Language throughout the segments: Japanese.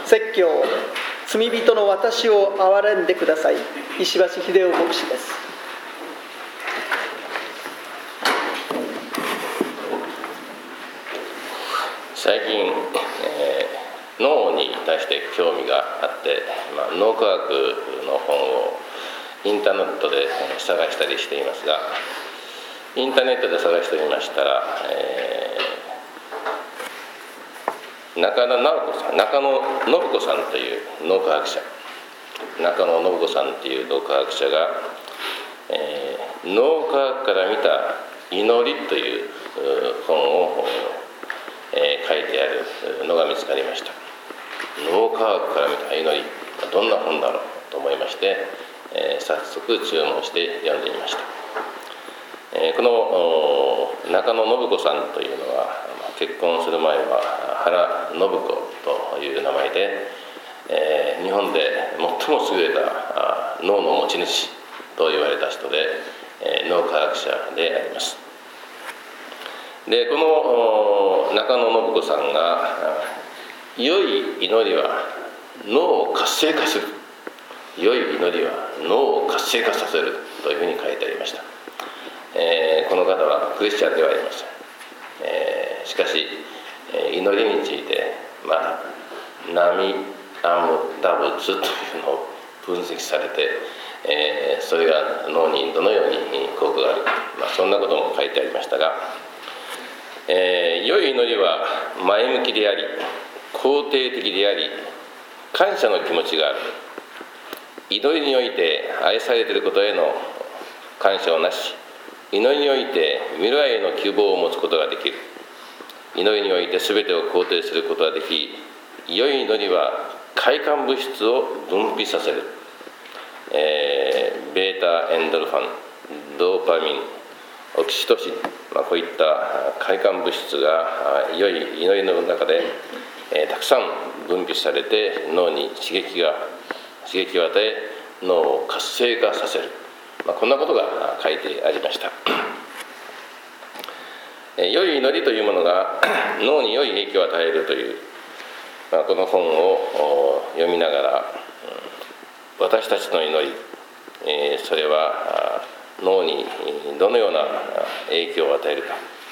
説教、罪人の私を憐れんでください。石橋秀夫牧師です。 最近、脳に対して興味があって、脳科学の本をインターネットで探したりしていますが、インターネットで探してみましたら、中野信子さんという脳科学者、中野信子さんという脳科学者が、脳科学から見た祈りという本を書いてあるのが見つかりました。脳科学から見た祈り、どんな本だろうと思いまして、早速注文して読んでみました。この中野信子さんというのは、結婚する前は原信子という名前で、日本で最も優れた脳の持ち主と言われた人で、脳科学者であります。で、この中野信子さんが、良い祈りは脳を活性化する、良い祈りは脳を活性化させるというふうに書いてありました。この方はクリスチャンではありません。しかし祈りについて、ナミアムダ仏というのを分析されて、それが脳にどのように効果があるか、そんなことも書いてありましたが、良い祈りは前向きであり、肯定的であり、感謝の気持ちがある。祈りにおいて愛されていることへの感謝をなし、祈りにおいて未来への希望を持つことができる。祈りにおいて全てを肯定することができ、良い祈りは快感物質を分泌させる。ベータエンドルファン、ドーパミン、オキシトシン、こういった快感物質が良い祈りの中で、たくさん分泌されて脳に刺激を与え、脳を活性化させる、こんなことが書いてありました。良い祈りというものが脳に良い影響を与えるという、この本を読みながら、私たちの祈り、それは脳にどのような影響を与えるか、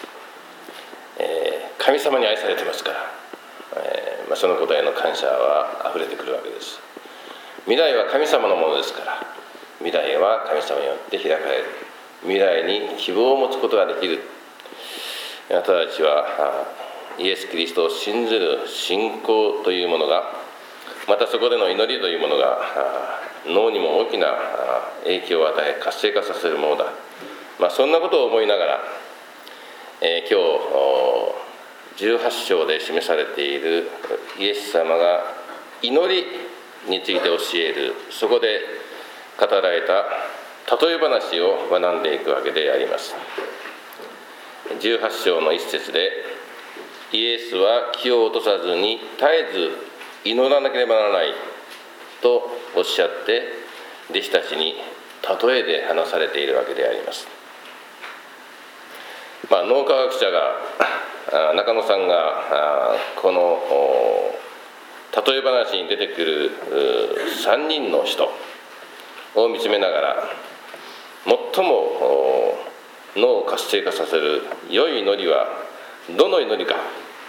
神様に愛されていますから、そのことへの感謝はあふれてくるわけです。未来は神様のものですから、未来は神様によって開かれる。未来に希望を持つことができる。私たちはイエス・キリストを信ずる信仰というものが、またそこでの祈りというものが脳にも大きな影響を与え活性化させるものだ。そんなことを思いながら、今日18章で示されているイエス様が祈りについて教える、そこで語られた例え話を学んでいくわけであります。18章の一節で、イエスは気を落とさずに絶えず祈らなければならないとおっしゃって、弟子たちに例えで話されているわけであります。脳科学者が、中野さんがこの例え話に出てくる3人の人を見つめながら、最も脳を活性化させる良い祈りはどの祈りか、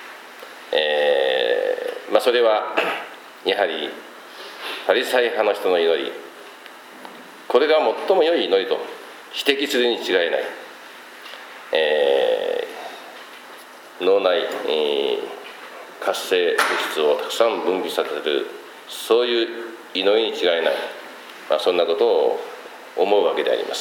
それはやはりパリサイ派の人の祈り、これが最も良い祈りと指摘するに違いない。脳内、活性物質をたくさん分泌させる、そういう祈りに違いない、そんなことを思うわけであります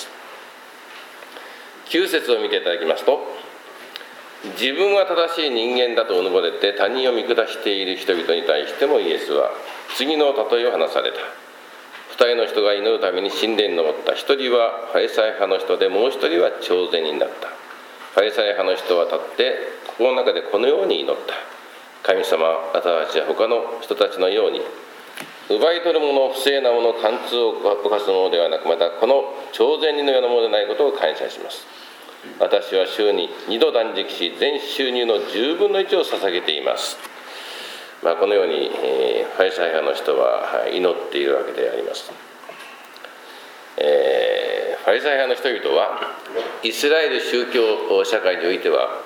。9節を見ていただきますと、自分は正しい人間だとうぬぼれて他人を見下している人々に対してもイエスは次の例えを話された。2人の人が祈るために神殿に登った。1人はファリサイ派の人で、もう1人は徴税人だった。ファリサイ派の人は立って心の中でこのように祈った。神様、私たちは他の人たちのように奪い取るもの、不正なもの、貫通を犯すものではなく、またこの徴税人のようなものでないことを感謝します。私は週に2度断食し、全収入の10分の1を捧げています。 このようにファリサイ派の人は祈っているわけであります。ファリサイ派の人々はイスラエル宗教社会においては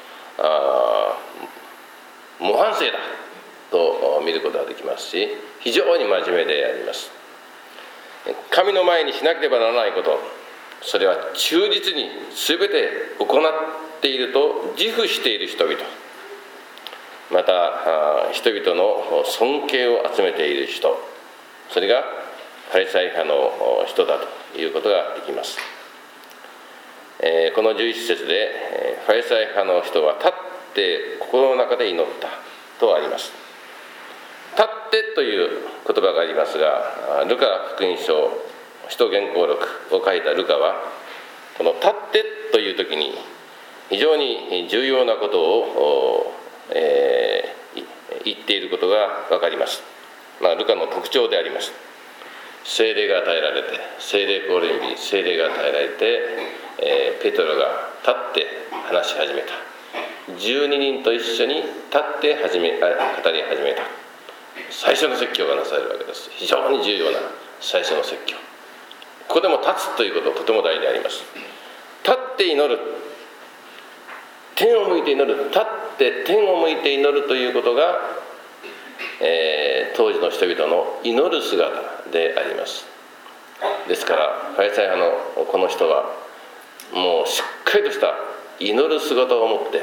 模範生だと見ることができますし、非常に真面目であります。神の前にしなければならないこと、それは忠実に全て行っていると自負している人々、また人々の尊敬を集めている人、それがファリサイ派の人だということができます。この11節でファリサイ派の人は立って心の中で祈ったとあります。立ってという言葉がありますが、ルカ福音書使徒原稿録を書いたルカはこの立ってという時に非常に重要なことを言っていることが分かります。ルカの特徴であります。聖霊が与えられて、聖霊降臨日、聖霊が与えられて、ペトロが立って話し始めた。12人と一緒に立って語り始めた。最初の説教がなされるわけです。非常に重要な最初の説教。ここでも立つということはとても大事であります。立って祈る、天を向いて祈る、立って天を向いて祈るということが、当時の人々の祈る姿であります。ですからファリサイ派のこの人はもうしっかりとした祈る姿を持って、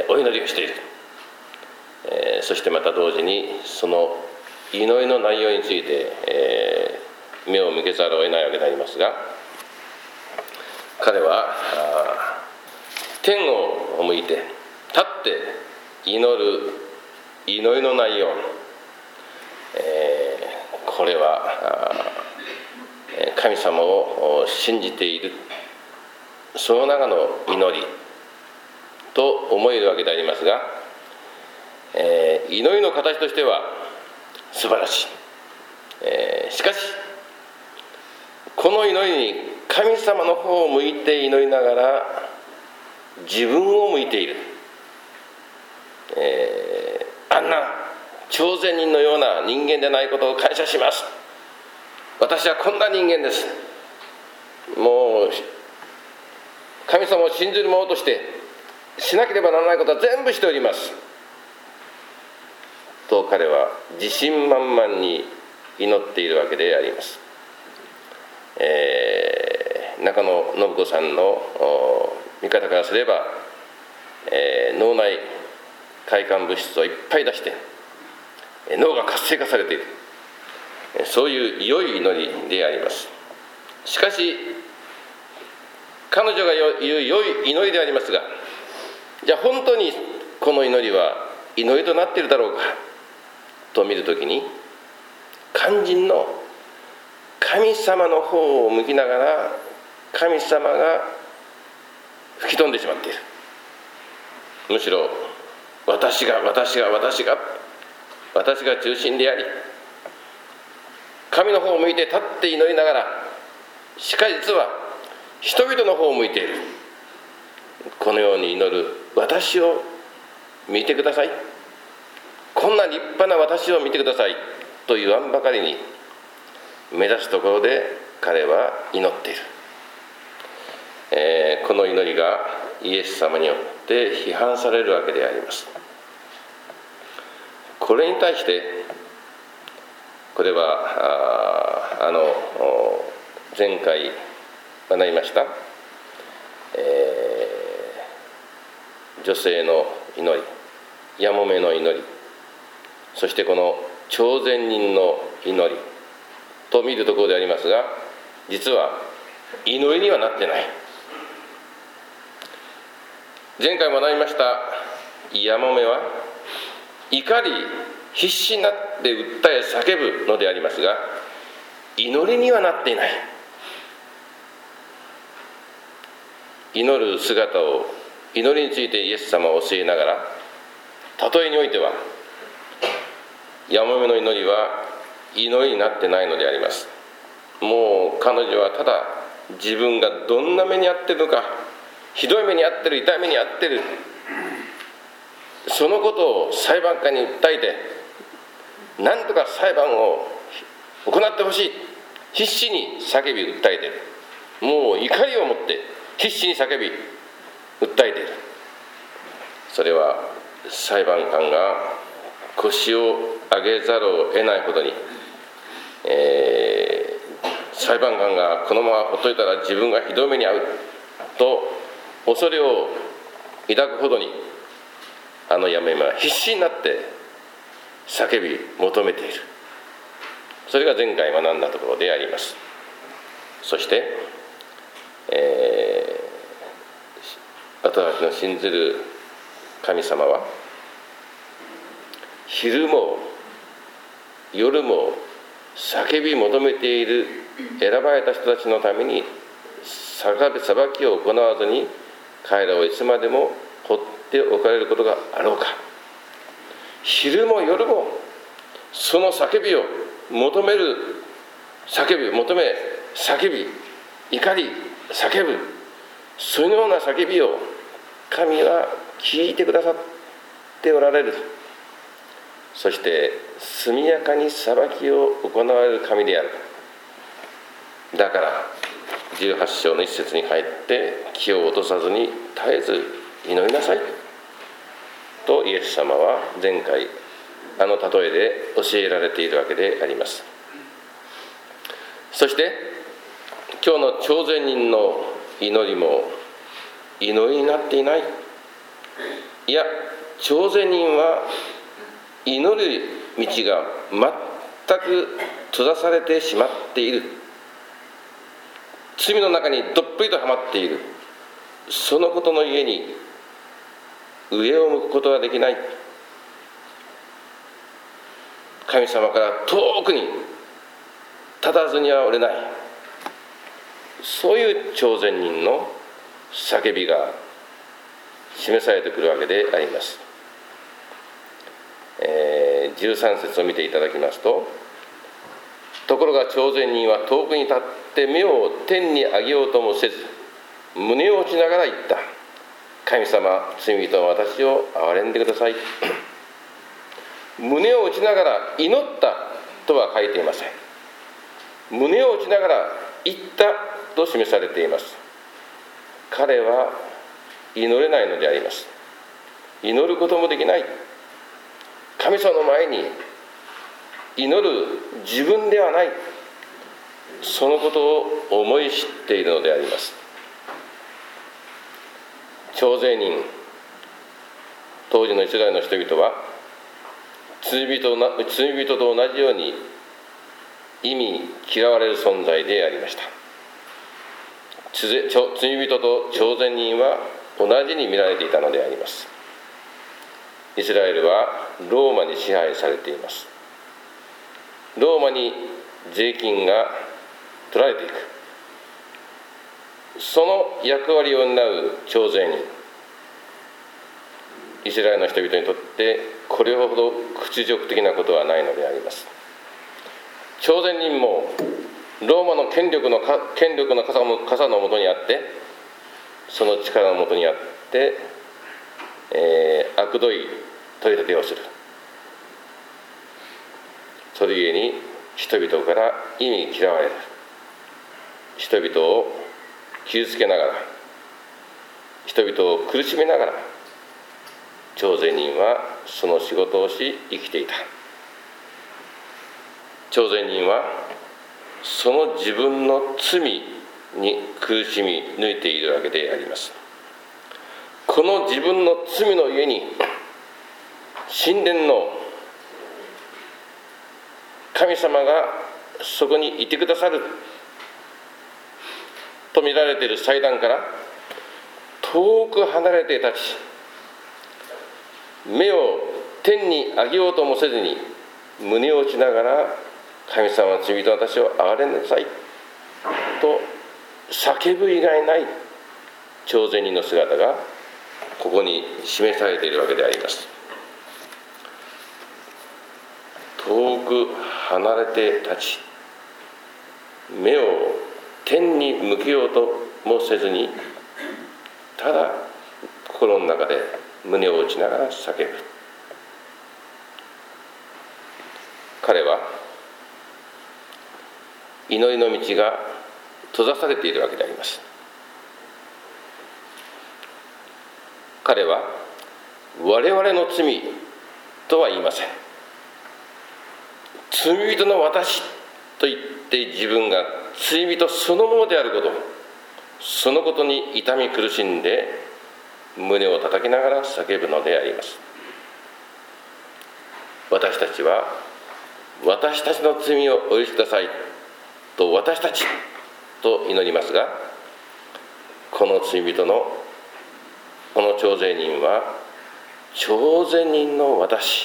お祈りをしている。そしてまた同時にその祈りの内容について、目を向けざるを得ないわけでありますが、彼は天を向いて立って祈る祈りの内容、これは神様を信じているその中の祈りと思えるわけでありますが、祈りの形としては素晴らしい。しかしこの祈りに神様の方を向いて祈りながら自分を向いている、あんな超善人のような人間でないことを感謝します。私はこんな人間です。もう神様を信じる者としてしなければならないことは全部しておりますと彼は自信満々に祈っているわけであります。中野信子さんの見方からすれば、脳内快感物質をいっぱい出して脳が活性化されている、そういう良い祈りであります。しかし彼女が言う良い祈りでありますが、じゃあ本当にこの祈りは祈りとなっているだろうかと見るときに、肝心の神様の方を向きながら神様が吹き飛んでしまっている。むしろ私が中心であり、神の方を向いて立って祈りながら、しかし実は人々の方を向いている。このように祈る私を見てください、こんな立派な私を見てくださいと言わんばかりに、目指すところで彼は祈っている。この祈りがイエス様によって批判されるわけであります。これに対して、これは前回学びました、女性の祈り、やもめの祈り、そしてこの超善人の祈りと見るところでありますが、実は祈りにはなってない。前回学びましたやもめは怒り必死になって訴え叫ぶのでありますが、祈りにはなっていない。祈る姿を、祈りについてイエス様を教えながら、例えにおいてはやもめの祈りは祈りになってないのであります。もう彼女はただ自分がどんな目に遭っているのか、ひどい目に遭っている、痛い目に遭っている、そそのことを裁判官に訴えて、なんとか裁判を行ってほしい、必死に叫び訴えている。もう怒りを持って必死に叫び訴えている。それは裁判官が腰を上げざるを得ないほどに、裁判官がこのままほっといたら自分がひどい目に遭うと恐れを抱くほどに、あのやめは必死になって叫び求めている。それが前回学んだところであります。そして、私たちの信ずる神様は昼も夜も叫び求めている選ばれた人たちのために裁きを行わずに彼らをいつまでも放っておかれることがあろうか。昼も夜もその叫びを求める、叫び求め叫び怒り叫ぶ、そのような叫びを神は聞いてくださっておられる。そして速やかに裁きを行われる神である。だから18章の一節に帰って気を落とさずに絶えず祈りなさいとイエス様は前回あの例えで教えられているわけであります。そして今日の朝鮮人の祈りも祈りになっていない。いや、朝鮮人は祈る道が全く閉ざされてしまっている。罪の中にどっぷりとはまっている。そのことのゆえに上を向くことができない。神様から遠くに立たずにはおれない。そういう朝鮮人の叫びが示されてくるわけであります。13節を見ていただきますと、ところが朝鮮人は遠くに立って目を天に上げようともせず、胸を打ちながら言った。神様、罪人の私を憐れんでください。胸を打ちながら祈ったとは書いていません。胸を打ちながら言ったと示されています。彼は祈れないのであります。祈ることもできない。神様の前に祈る自分ではない。そのことを思い知っているのであります。徴税人、当時のイスラエルの人々は罪人と同じように忌み嫌われる存在でありました。罪人と徴税人は同じに見られていたのであります。イスラエルはローマに支配されています。ローマに税金が取られていく。その役割を担う徴税人、イスラエルの人々にとってこれほど屈辱的なことはないのであります。徴税人もローマの権力の傘のもとにあって、その力のもとにあって、悪どい取り立てをする。それゆえに人々から忌み嫌われる。人々を傷つけながら、人々を苦しめながら、徴税人はその仕事をし生きていた。徴税人はその自分の罪に苦しみ抜いているわけであります。この自分の罪のゆえに神殿の神様がそこにいてくださると見られている祭壇から遠く離れて立ち、目を天に上げようともせずに胸を打ちながら、神様の罪人の私を憐れんなさいと叫ぶ以外ない徴税人の姿がここに示されているわけであります。遠く離れて立ち、目を天に向けようともせずに、ただ心の中で胸を打ちながら叫ぶ。彼は祈りの道が閉ざされているわけであります。彼は我々の罪とは言いません。罪人の私と言って自分が罪人そのものであること、そのことに痛み苦しんで胸を叩きながら叫ぶのであります。私たちは私たちの罪をお許しくださいと私たちと祈りますが、この罪人のこの徴税人は徴税人の私、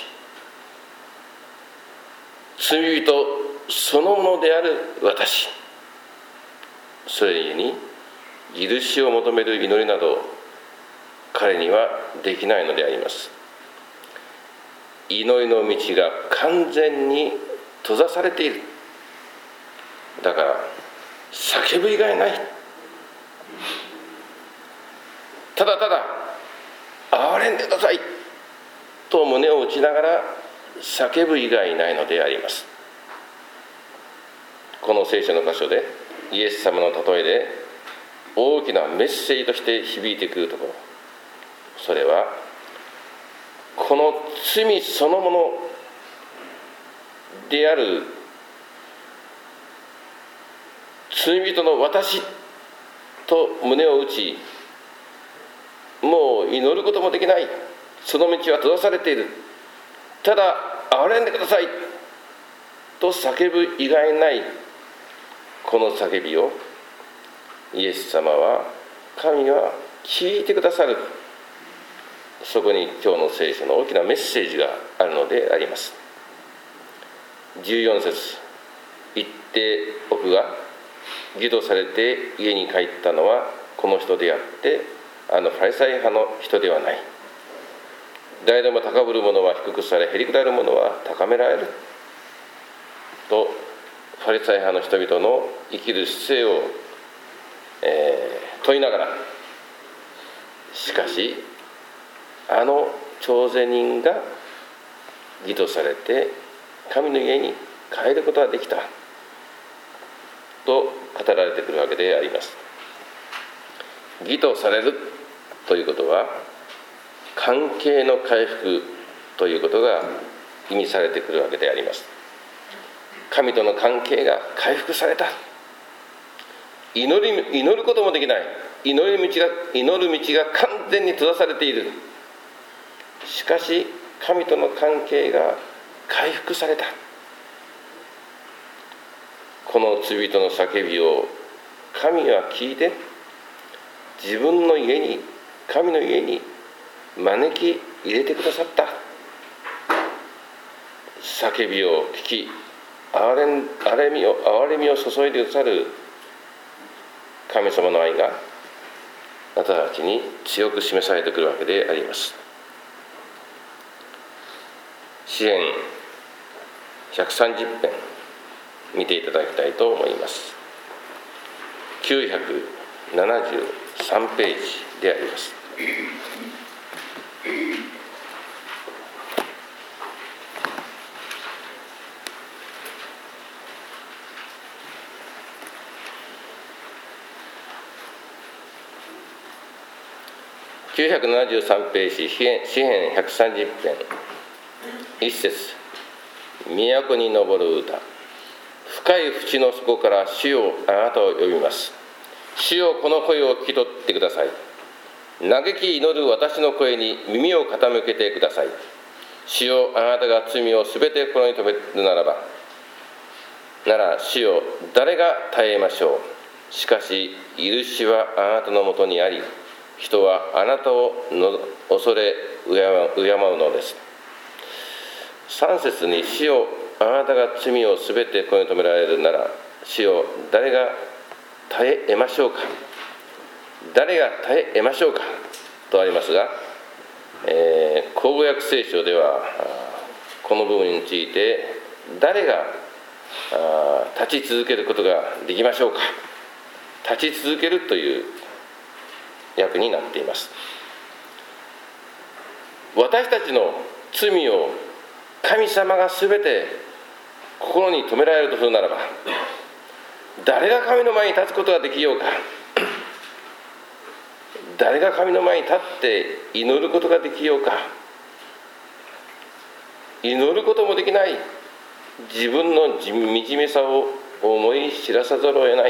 罪人そのものである私、それゆえに許しを求める祈りなど彼にはできないのであります。祈りの道が完全に閉ざされている。だから叫ぶ以外ない。ただただ憐れんでくださいと胸を打ちながら叫ぶ以外ないのであります。この聖書の箇所でイエス様の例えで大きなメッセージとして響いてくるところ、それはこの罪そのものである罪人の私と胸を打ち、もう祈ることもできない、その道は閉ざされている、ただ憐れんでくださいと叫ぶ以外ない、この叫びをイエス様は、神は聞いてくださる。そこに今日の聖書の大きなメッセージがあるのであります。14節、行っておくが義とされて家に帰ったのはこの人であって、あのファリサイ派の人ではない。誰でも高ぶる者は低くされ、へりくだる者は高められると、ファリサイ派の人々の生きる姿勢を、問いながら、しかしあの徴税人が義とされて神の家に帰ることができたと語られてくるわけであります。義とされるということは関係の回復ということが意味されてくるわけであります。神との関係が回復された。祈ることもできない。祈る道が完全に閉ざされている。しかし神との関係が回復された。この罪人の叫びを神は聞いて、自分の家に、神の家に招き入れてくださった。叫びを聞き、憐れみを注いでくださる神様の愛があなたたちに強く示されてくるわけであります。詩編130編見ていただきたいと思います。973ページであります。973ページ、詩編130編一節、都に昇る歌。深い淵の底から主よあなたを呼びます。主よこの声を聞き取ってください。嘆き祈る私の声に耳を傾けてください。主よあなたが罪をすべて心に留めるなら主よ誰が耐えましょう。しかし許しはあなたのもとにあり、人はあなたを恐れ敬うのです。3節に、主よあなたが罪をすべて心に留められるなら主よ誰が耐え得ましょうか。誰が耐え得ましょうかとありますが、口語訳聖書ではこの部分について、誰が立ち続けることができましょうか、立ち続けるという訳になっています。 私たちの罪を神様がすべて心に留められるとするならば、誰が神の前に立つことができようか。誰が神の前に立って祈ることができようか。祈ることもできない自分の惨めさを思い知らさざるを得ない。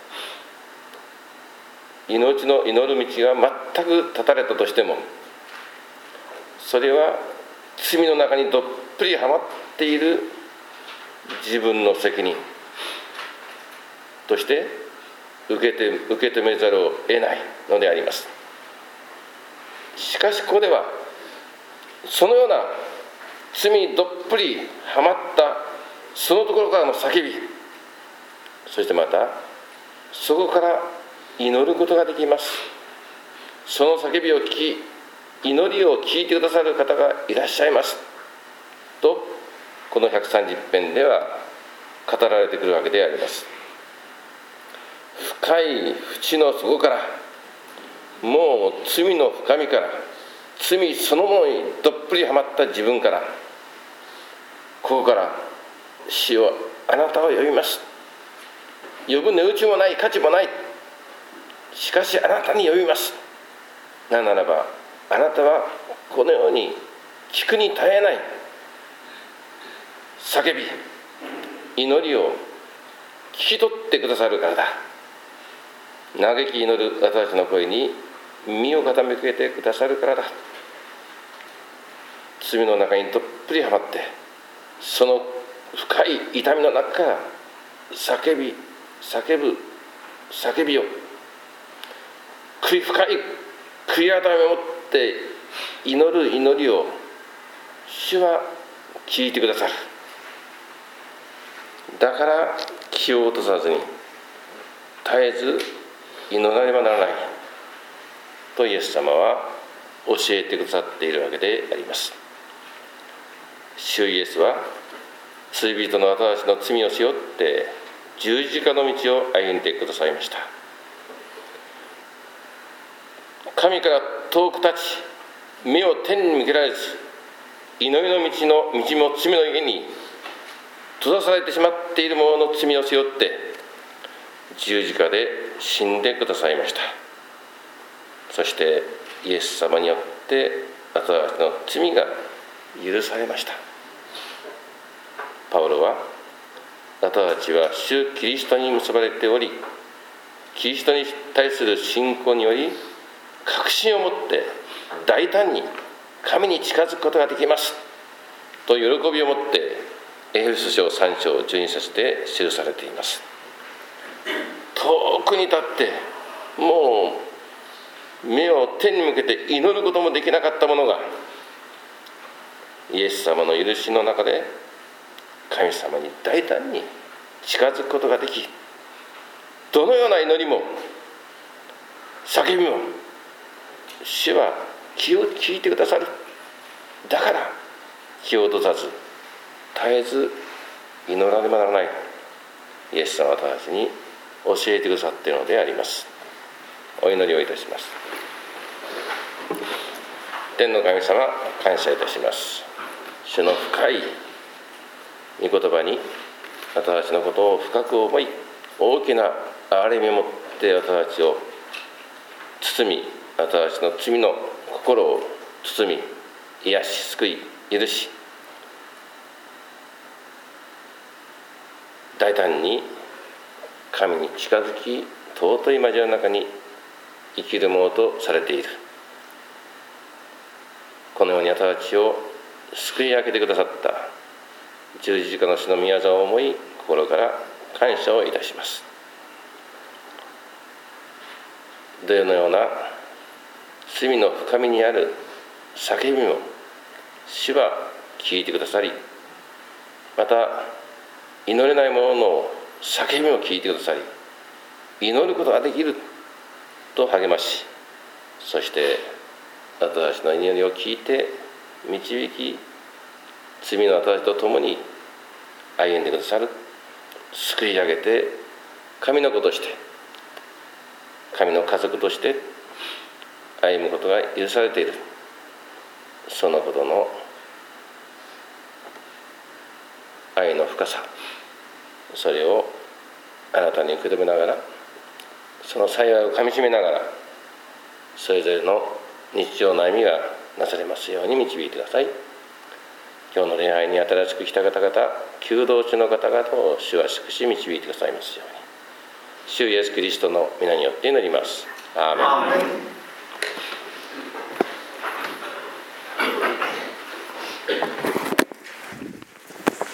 命の祈る道が全く断たれたとしても、それは罪の中にどっぷりはまっている自分の責任として受け止めざるを得ないのであります。しかしここではそのような罪にどっぷりはまったそのところからの叫び、そしてまたそこから祈ることができます。その叫びを聞き、祈りを聞いてくださる方がいらっしゃいますと、この130編では語られてくるわけであります。深い淵の底から、もう罪の深みから、罪そのものにどっぷりはまった自分から、ここから主よ、あなたを呼びます。呼ぶ値打ちもない、価値もない。しかしあなたに呼びます。ならばあなたはこのように聞くに耐えない叫び、祈りを聞き取ってくださるからだ。嘆き祈る私たちの声に耳を傾けてくださるからだ。罪の中にどっぷりはまって、その深い痛みの中から叫ぶ叫びを、深い悔い改めをもって祈る祈りを主は聞いてくださる。だから気を落とさずに絶えず祈らねばならないとイエス様は教えてくださっているわけであります。主イエスは罪人の私たちの罪を背負って十字架の道を歩んでくださいました。神から遠く立ち、目を天に向けられず、祈りの道も罪の家に閉ざされてしまっている者の罪を背負って十字架で死んでくださいました。そしてイエス様によって私たちの罪が許されました。パウロは、私たちは主キリストに結ばれており、キリストに対する信仰により確信を持って大胆に神に近づくことができますと喜びを持ってエフェソ書3章12節で記されています。遠くに立ってもう目を天に向けて祈ることもできなかった者が、イエス様の許しの中で神様に大胆に近づくことができ、どのような祈りも叫びも主は気を聞いてくださる。だから気を落とさず絶えず祈らねばならない、イエス様は私たちに教えてくださっているのであります。お祈りをいたします。天の神様、感謝いたします。主の深い御言葉に私たちのことを深く思い、大きな憐れみを持って私たちを包み、私たちの罪の心を包み、癒し救い許し、大胆に神に近づき、尊い交わりの中に生きるものとされている。このように私たちを救い上げてくださった十字架の主の御業を思い、心から感謝をいたします。どのような罪の深みにある叫びも主は聞いてくださり、また祈れない者の叫びも聞いてくださり、祈ることができると励まし、そして私たちの祈りを聞いて導き、罪の私と共に歩んでくださる、救い上げて神の子として、神の家族として歩むことが許されている。 そのことの愛の深さ、それをあなたに受け止めながら、その幸いをかみしめながら、それぞれの日常の歩みがなされますように導いてください。今日の礼拝に新しく来た方々、求道中の方々を主は祝し導いてくださいますように、主イエスキリストの皆によって祈ります。アーメン。